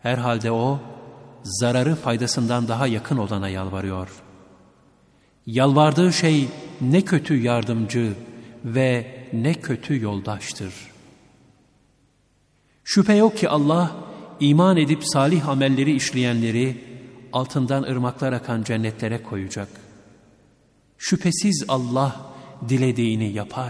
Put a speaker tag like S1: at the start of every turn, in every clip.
S1: Herhalde o, zararı faydasından daha yakın olana yalvarıyor. Yalvardığı şey ne kötü yardımcı ve ne kötü yoldaştır. Şüphe yok ki Allah, iman edip salih amelleri işleyenleri altından ırmaklar akan cennetlere koyacak. Şüphesiz Allah dilediğini yapar.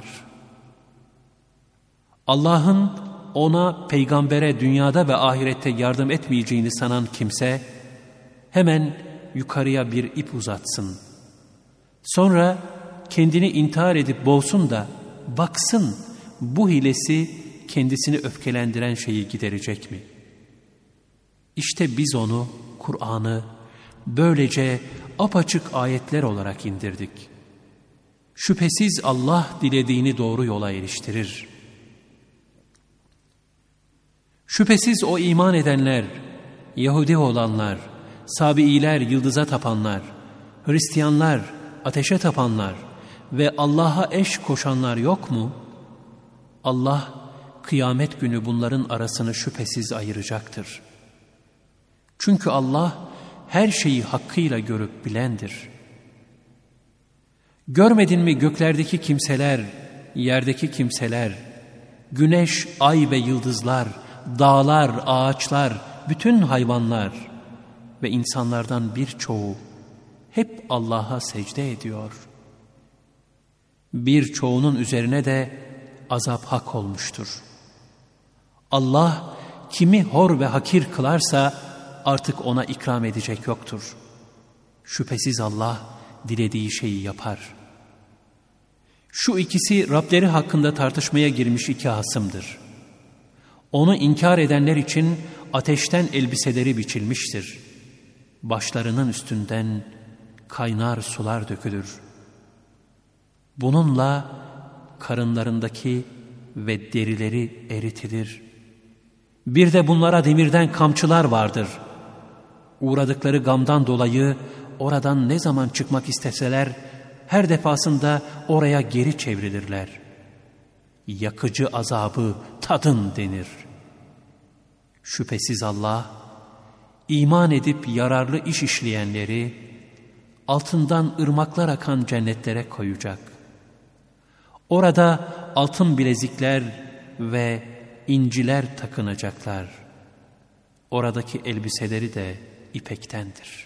S1: Allah'ın ona, peygambere dünyada ve ahirette yardım etmeyeceğini sanan kimse, hemen yukarıya bir ip uzatsın. Sonra kendini intihar edip boğsun da baksın bu hilesi kendisini öfkelendiren şeyi giderecek mi? İşte biz onu, Kur'an'ı böylece apaçık ayetler olarak indirdik. Şüphesiz Allah dilediğini doğru yola eriştirir. Şüphesiz o iman edenler, Yahudi olanlar, Sabiiler, yıldıza tapanlar, Hristiyanlar, ateşe tapanlar ve Allah'a eş koşanlar yok mu? Allah kıyamet günü bunların arasını şüphesiz ayıracaktır. Çünkü Allah her şeyi hakkıyla görüp bilendir. Görmedin mi göklerdeki kimseler, yerdeki kimseler, güneş, ay ve yıldızlar, dağlar, ağaçlar, bütün hayvanlar ve insanlardan birçoğu hep Allah'a secde ediyor. Birçoğunun üzerine de azap hak olmuştur. Allah kimi hor ve hakir kılarsa artık ona ikram edecek yoktur. Şüphesiz Allah dilediği şeyi yapar. Şu ikisi Rableri hakkında tartışmaya girmiş iki hasımdır. Onu inkar edenler için ateşten elbiseleri biçilmiştir. Başlarının üstünden kaynar sular dökülür. Bununla karınlarındaki ve derileri eritilir. Bir de bunlara demirden kamçılar vardır. Uğradıkları gamdan dolayı oradan ne zaman çıkmak isteseler her defasında oraya geri çevrilirler. Yakıcı azabı tadın denir. Şüphesiz Allah, iman edip yararlı iş işleyenleri altından ırmaklar akan cennetlere koyacak. Orada altın bilezikler ve inciler takınacaklar. Oradaki elbiseleri de ipektendir.